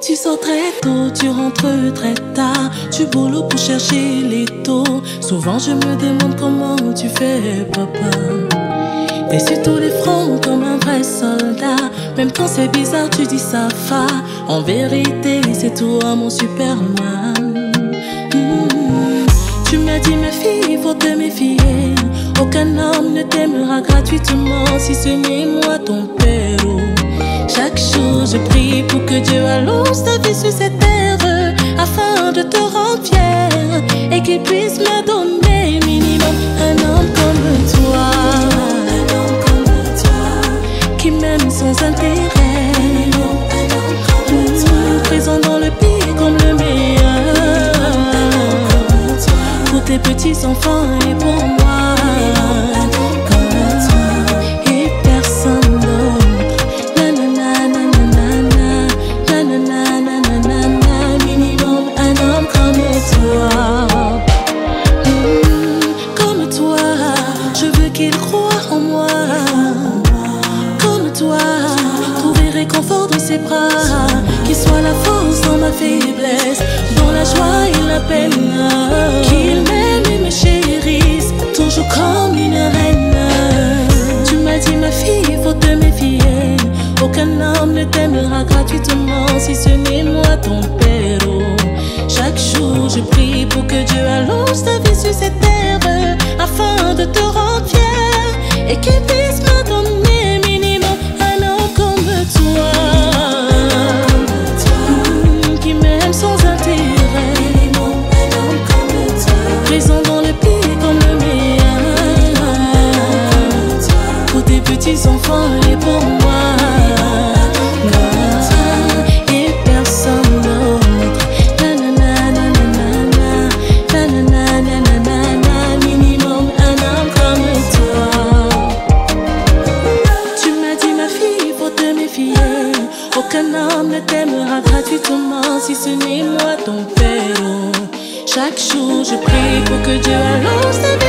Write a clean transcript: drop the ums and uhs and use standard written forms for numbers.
Tu sors très tôt, tu rentres très tard. Tu boulot pour chercher les taux. Souvent je me demande comment tu fais, papa. T'es sur tous les fronts comme un vrai soldat. Même quand c'est bizarre, tu dis ça va. En vérité, c'est toi mon Superman. Tu m'as dit, ma fille, faut te méfier. Aucun homme ne t'aimera gratuitement si ce n'est moi ton père. Chaque jour je prie pour que Dieu allonge ta vie sur cette terre, afin de te rendre fier et qu'il puisse me donner minimum un homme comme toi. Un homme comme toi, qui m'aime sans intérêt, un homme comme toi, présent dans le pire comme le meilleur, pour tes petits enfants et pour moi. Qu'il croit en moi, comme toi, trouver réconfort dans ses bras, qu'il soit la force dans ma faiblesse, dans la joie et la peine, qu'il m'aime et me chérisse, toujours comme une reine. Tu m'as dit, ma fille, faut te méfier, aucun homme ne t'aimera gratuitement si ce n'est moi ton père. Chaque jour je prie pour que Dieu allonge ta vie sur cette terre, afin de te rendre fier et qu'il puisse me donner minimum un homme comme toi, qui m'aime sans intérêt, un homme comme toi, présent dans le pire comme le meilleur, pour tes petits enfants et pour moi. Aucun homme ne t'aimera gratuitement si ce n'est moi ton père. Chaque jour je prie pour que Dieu allonge ta vie.